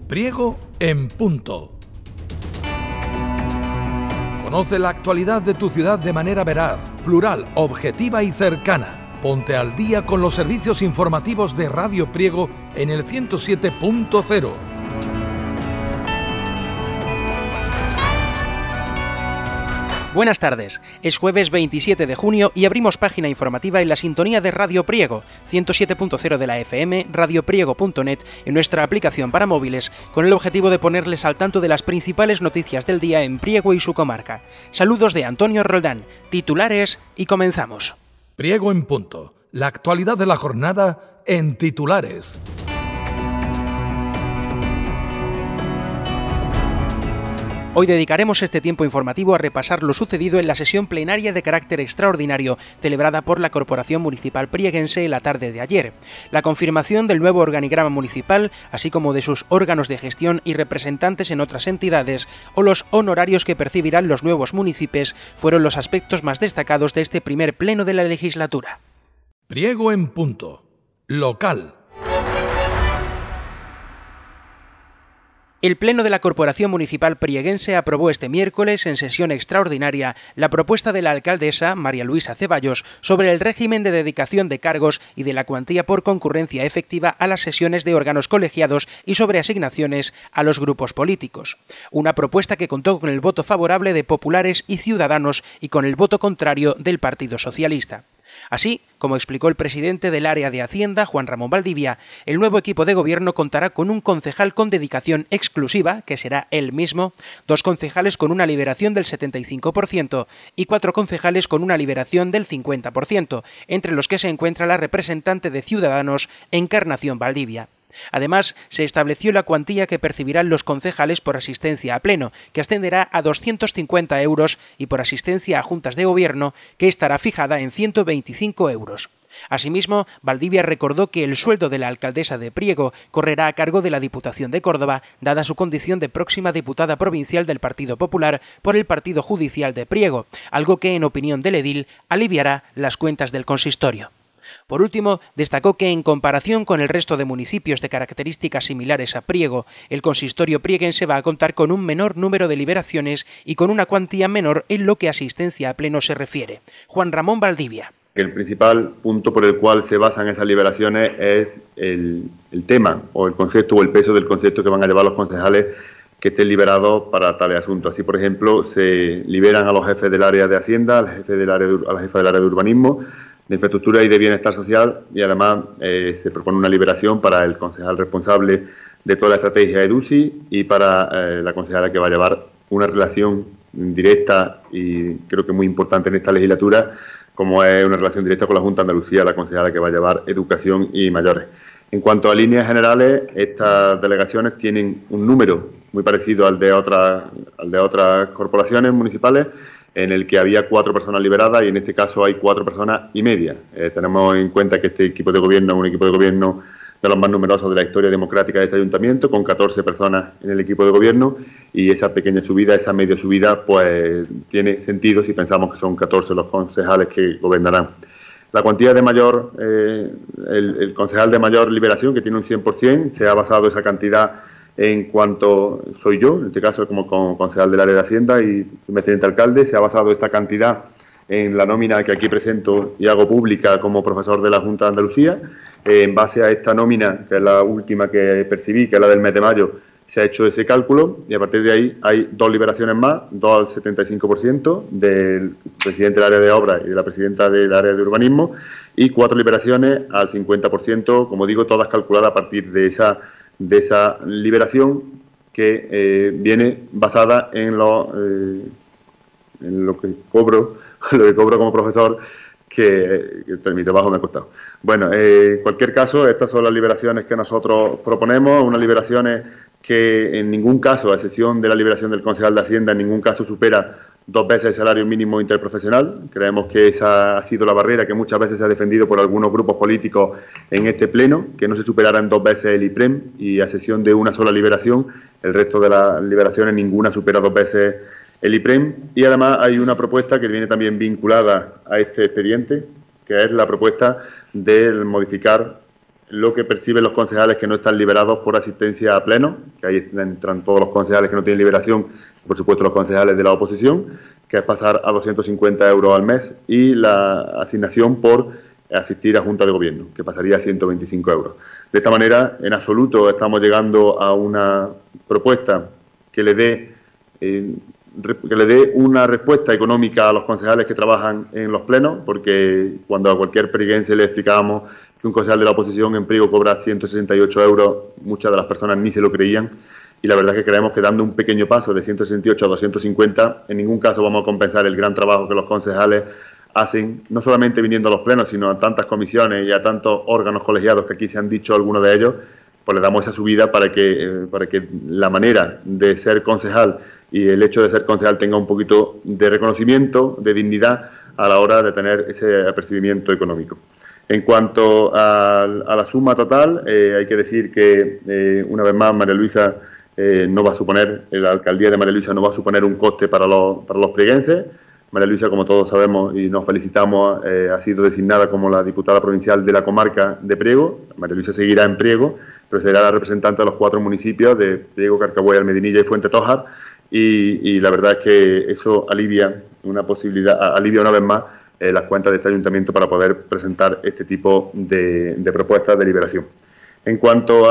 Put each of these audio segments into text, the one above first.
Priego en punto. Conoce la actualidad de tu ciudad de manera veraz, plural, objetiva y cercana. Ponte al día con los servicios informativos de Radio Priego en el 107.0. Buenas tardes, es jueves 27 de junio y abrimos página informativa en la sintonía de Radio Priego, 107.0 de la FM, radiopriego.net, en nuestra aplicación para móviles, con el objetivo de ponerles al tanto de las principales noticias del día en Priego y su comarca. Saludos de Antonio Roldán, titulares y comenzamos. Priego en punto, la actualidad de la jornada en titulares. Hoy dedicaremos este tiempo informativo a repasar lo sucedido en la sesión plenaria de carácter extraordinario celebrada por la Corporación Municipal Prieguense la tarde de ayer, la confirmación del nuevo organigrama municipal, así como de sus órganos de gestión y representantes en otras entidades, o los honorarios que percibirán los nuevos municipios, fueron los aspectos más destacados de este primer pleno de la legislatura. Priego en punto. Local. El Pleno de la Corporación Municipal Prieguense aprobó este miércoles, en sesión extraordinaria, la propuesta de la alcaldesa, María Luisa Ceballos, sobre el régimen de dedicación de cargos y de la cuantía por concurrencia efectiva a las sesiones de órganos colegiados y sobre asignaciones a los grupos políticos. Una propuesta que contó con el voto favorable de populares y ciudadanos y con el voto contrario del Partido Socialista. Así, como explicó el presidente del área de Hacienda, Juan Ramón Valdivia, el nuevo equipo de gobierno contará con un concejal con dedicación exclusiva, que será él mismo, 2 concejales con una liberación del 75% y 4 concejales con una liberación del 50%, entre los que se encuentra la representante de Ciudadanos, Encarnación Valdivia. Además, se estableció la cuantía que percibirán los concejales por asistencia a pleno, que ascenderá a 250 euros, y por asistencia a juntas de gobierno, que estará fijada en 125 euros. Asimismo, Valdivia recordó que el sueldo de la alcaldesa de Priego correrá a cargo de la Diputación de Córdoba, dada su condición de próxima diputada provincial del Partido Popular por el Partido Judicial de Priego, algo que, en opinión del edil, aliviará las cuentas del consistorio. Por último, destacó que en comparación con el resto de municipios de características similares a Priego, el consistorio prieguense va a contar con un menor número de liberaciones y con una cuantía menor en lo que a asistencia a pleno se refiere. Juan Ramón Valdivia. El principal punto por el cual se basan esas liberaciones es el tema o el concepto o el peso del concepto que van a llevar los concejales que estén liberados para tales asuntos. Así, por ejemplo, se liberan a los jefes del área de Hacienda, a la jefa del área de Urbanismo, de Infraestructura y de Bienestar Social, y además se propone una liberación para el concejal responsable de toda la estrategia EDUSI y para la concejala que va a llevar una relación directa y creo que muy importante en esta legislatura, como es una relación directa con la Junta de Andalucía, la concejala que va a llevar Educación y Mayores. En cuanto a líneas generales, estas delegaciones tienen un número muy parecido al de otras corporaciones municipales, en el que había 4 personas liberadas y en este caso hay 4 personas y media. Tenemos en cuenta que este equipo de gobierno es un equipo de gobierno de los más numerosos de la historia democrática de este ayuntamiento, con 14 personas en el equipo de gobierno, y esa pequeña subida, esa media subida, pues tiene sentido si pensamos que son 14 los concejales que gobernarán. La cuantía de mayor, el concejal de mayor liberación, que tiene un 100%, se ha basado esa cantidad en cuanto soy yo, en este caso como concejal del área de Hacienda y presidente alcalde, se ha basado esta cantidad en la nómina que aquí presento y hago pública como profesor de la Junta de Andalucía. En base a esta nómina, que es la última que percibí, que es la del mes de mayo, se ha hecho ese cálculo y a partir de ahí hay 2 liberaciones más, 2 al 75% del presidente del área de obras y de la presidenta del área de urbanismo, y 4 liberaciones al 50%, como digo, todas calculadas a partir de esa liberación que viene basada en lo que cobro como profesor, que mi trabajo me ha costado. Bueno, en cualquier caso, estas son las liberaciones que nosotros proponemos, unas liberaciones que en ningún caso, a excepción de la liberación del concejal de Hacienda, en ningún caso supera 2 veces el salario mínimo interprofesional. Creemos que esa ha sido la barrera que muchas veces se ha defendido por algunos grupos políticos en este pleno, que no se superaran 2 veces el IPREM, y a excepción de una sola liberación, el resto de las liberaciones ninguna supera 2 veces el IPREM. Y además hay una propuesta que viene también vinculada a este expediente, que es la propuesta de modificar lo que perciben los concejales que no están liberados por asistencia a pleno, que ahí entran todos los concejales que no tienen liberación, por supuesto los concejales de la oposición, que es pasar a 250 euros al mes, y la asignación por asistir a Junta de Gobierno, que pasaría a 125 euros. De esta manera, en absoluto, estamos llegando a una propuesta que le dé una respuesta económica a los concejales que trabajan en los plenos, porque cuando a cualquier prieguense le explicábamos que un concejal de la oposición en Priego cobra 168 euros, muchas de las personas ni se lo creían, y la verdad es que creemos que dando un pequeño paso de 168 a 250, en ningún caso vamos a compensar el gran trabajo que los concejales hacen, no solamente viniendo a los plenos, sino a tantas comisiones y a tantos órganos colegiados que aquí se han dicho algunos de ellos, pues le damos esa subida para que la manera de ser concejal y el hecho de ser concejal tenga un poquito de reconocimiento, de dignidad a la hora de tener ese apercibimiento económico. En cuanto a la suma total, hay que decir que una vez más María Luisa no va a suponer, la alcaldía de María Luisa no va a suponer un coste para los prieguenses. María Luisa, como todos sabemos y nos felicitamos, ha sido designada como la diputada provincial de la comarca de Priego. María Luisa seguirá en Priego, pero será la representante de los 4 municipios de Priego, Carcabuey, Almedinilla y Fuente Tojar, y la verdad es que eso alivia una vez más las cuentas de este ayuntamiento para poder presentar este tipo de propuestas de liberación. En cuanto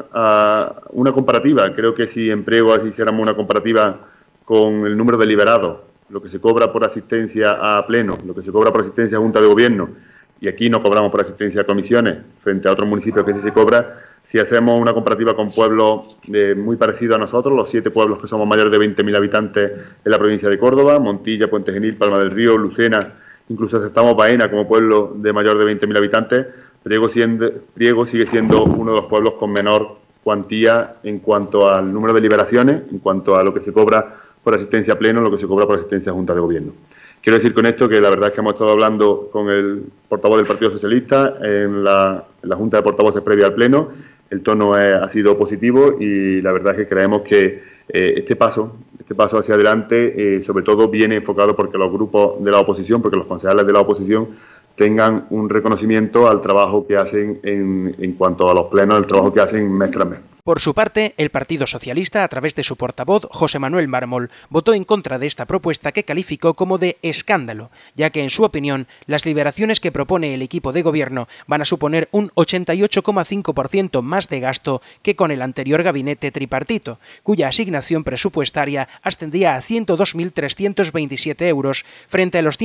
a una comparativa, creo que si en Priego hiciéramos una comparativa con el número de liberados, lo que se cobra por asistencia a pleno, lo que se cobra por asistencia a Junta de Gobierno, y aquí no cobramos por asistencia a comisiones, frente a otros municipios que sí se cobra, si hacemos una comparativa con pueblos muy parecidos a nosotros, los 7 pueblos que somos mayores de 20.000 habitantes en la provincia de Córdoba, Montilla, Puente Genil, Palma del Río, Lucena, incluso aceptamos Baena como pueblo de mayor de 20.000 habitantes, Priego sigue siendo uno de los pueblos con menor cuantía en cuanto al número de liberaciones, en cuanto a lo que se cobra por asistencia a pleno, lo que se cobra por asistencia a Junta de Gobierno. Quiero decir con esto que la verdad es que hemos estado hablando con el portavoz del Partido Socialista en la Junta de Portavoces previa al pleno. El tono ha sido positivo y la verdad es que creemos que este paso hacia adelante sobre todo viene enfocado porque los grupos de la oposición, porque los concejales de la oposición tengan un reconocimiento al trabajo que hacen en cuanto a los plenos, el trabajo que hacen mes tras mes. Por su parte, el Partido Socialista, a través de su portavoz, José Manuel Mármol, votó en contra de esta propuesta que calificó como de escándalo, ya que, en su opinión, las liberaciones que propone el equipo de gobierno van a suponer un 88,5% más de gasto que con el anterior gabinete tripartito, cuya asignación presupuestaria ascendía a 102.327 euros frente a los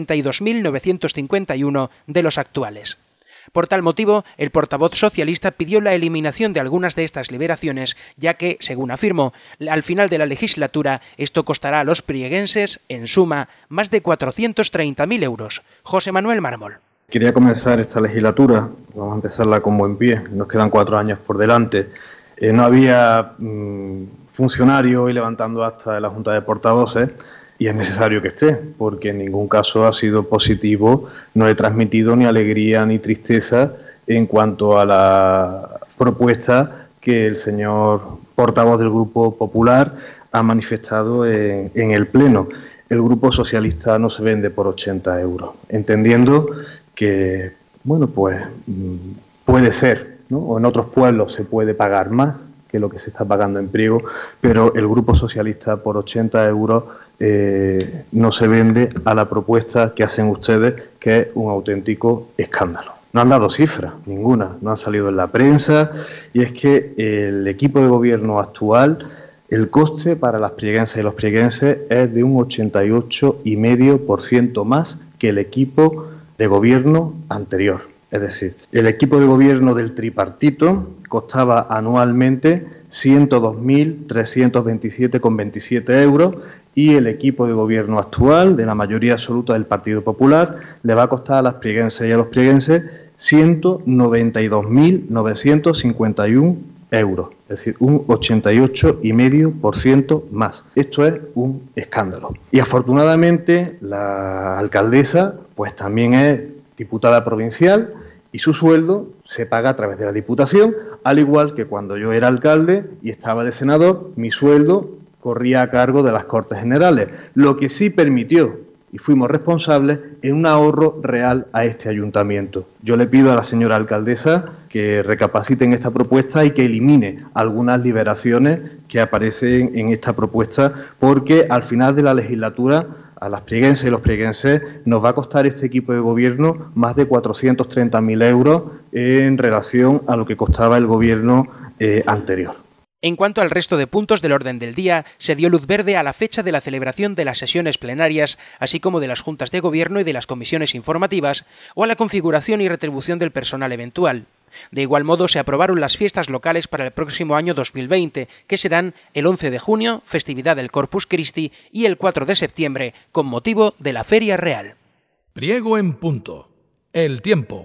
192.951 de los actuales. Por tal motivo, el portavoz socialista pidió la eliminación de algunas de estas liberaciones, ya que, según afirmó, al final de la legislatura esto costará a los prieguenses, en suma, más de 430.000 euros. José Manuel Mármol. Quería comenzar esta legislatura, vamos a empezarla con buen pie, nos quedan 4 años por delante. No había funcionario hoy levantando acta de la Junta de Portavoces, y es necesario que esté, porque en ningún caso ha sido positivo, no he transmitido ni alegría ni tristeza en cuanto a la propuesta que el señor portavoz del Grupo Popular ha manifestado en el Pleno. El Grupo Socialista no se vende por 80 euros, entendiendo que, bueno, pues puede ser, ¿no? O en otros pueblos se puede pagar más que lo que se está pagando en Priego, pero el Grupo Socialista por 80 euros no se vende a la propuesta que hacen ustedes, que es un auténtico escándalo. No han dado cifras, ninguna, no han salido en la prensa, y es que el equipo de gobierno actual, el coste para las prieguenses y los prieguenses es de un 88,5% más que el equipo de gobierno anterior. Es decir, el equipo de gobierno del tripartito costaba anualmente 102.327,27 euros y el equipo de gobierno actual, de la mayoría absoluta del Partido Popular, le va a costar a las prieguenses y a los prieguenses 192.951 euros, es decir, un 88,5% más. Esto es un escándalo. Y afortunadamente la alcaldesa pues también es diputada provincial y su sueldo se paga a través de la Diputación, al igual que cuando yo era alcalde y estaba de senador, mi sueldo corría a cargo de las Cortes Generales, lo que sí permitió y fuimos responsables en un ahorro real a este ayuntamiento. Yo le pido a la señora alcaldesa que recapacite en esta propuesta y que elimine algunas liberaciones que aparecen en esta propuesta, porque al final de la legislatura a las prieguenses y los prieguenses nos va a costar este equipo de gobierno más de 430.000 euros en relación a lo que costaba el gobierno anterior. En cuanto al resto de puntos del orden del día, se dio luz verde a la fecha de la celebración de las sesiones plenarias, así como de las juntas de gobierno y de las comisiones informativas, o a la configuración y retribución del personal eventual. De igual modo, se aprobaron las fiestas locales para el próximo año 2020, que serán el 11 de junio, festividad del Corpus Christi, y el 4 de septiembre, con motivo de la Feria Real. Priego en punto. El tiempo.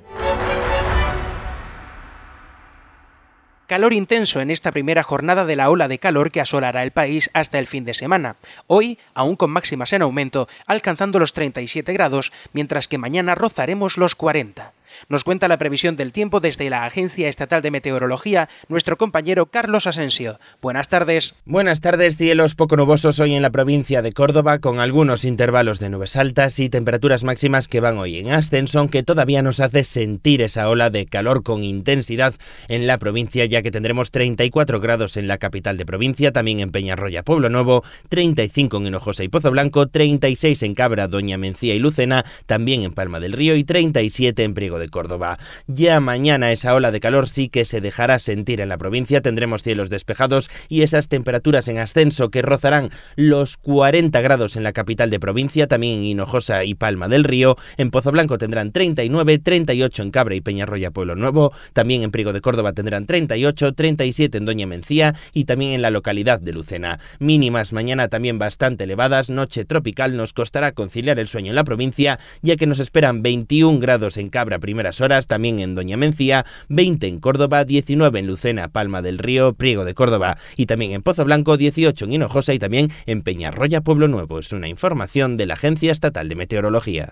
Calor intenso en esta primera jornada de la ola de calor que asolará el país hasta el fin de semana. Hoy, aún con máximas en aumento, alcanzando los 37 grados, mientras que mañana rozaremos los 40. Nos cuenta la previsión del tiempo desde la Agencia Estatal de Meteorología nuestro compañero Carlos Asensio. Buenas tardes. Buenas tardes. Cielos poco nubosos hoy en la provincia de Córdoba, con algunos intervalos de nubes altas y temperaturas máximas que van hoy en ascenso, aunque todavía nos hace sentir esa ola de calor con intensidad en la provincia, ya que tendremos 34 grados en la capital de provincia, también en Peñarroya, Pueblo Nuevo, 35 en Hinojosa y Pozo Blanco, 36 en Cabra, Doña Mencía y Lucena, también en Palma del Río y 37 en Priego de Córdoba. Ya mañana esa ola de calor sí que se dejará sentir en la provincia, tendremos cielos despejados y esas temperaturas en ascenso que rozarán los 40 grados en la capital de provincia, también en Hinojosa y Palma del Río, en Pozo Blanco tendrán 39, 38 en Cabra y Peñarroya, Pueblo Nuevo, también en Priego de Córdoba tendrán 38, 37 en Doña Mencía y también en la localidad de Lucena. Mínimas mañana también bastante elevadas, noche tropical, nos costará conciliar el sueño en la provincia, ya que nos esperan 21 grados en Cabra primeras horas, también en Doña Mencía, 20 en Córdoba, 19 en Lucena, Palma del Río, Priego de Córdoba y también en Pozo Blanco, 18 en Hinojosa y también en Peñarroya, Pueblo Nuevo. Es una información de la Agencia Estatal de Meteorología.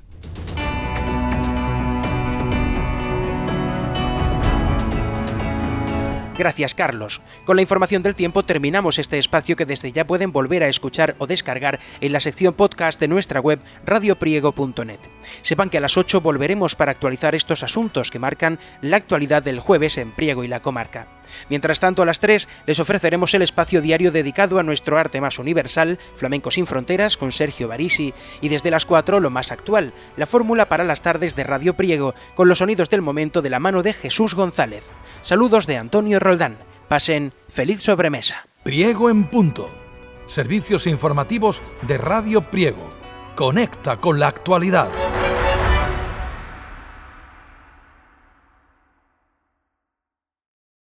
Gracias, Carlos. Con la información del tiempo terminamos este espacio que desde ya pueden volver a escuchar o descargar en la sección podcast de nuestra web radiopriego.net. Sepan que a las 8 volveremos para actualizar estos asuntos que marcan la actualidad del jueves en Priego y la comarca. Mientras tanto, a las 3 les ofreceremos el espacio diario dedicado a nuestro arte más universal, Flamenco sin Fronteras, con Sergio Barisi, y desde las 4 lo más actual, la fórmula para las tardes de Radio Priego, con los sonidos del momento de la mano de Jesús González. Saludos de Antonio Roldán. Pasen feliz sobremesa. Priego en punto. Servicios informativos de Radio Priego. Conecta con la actualidad.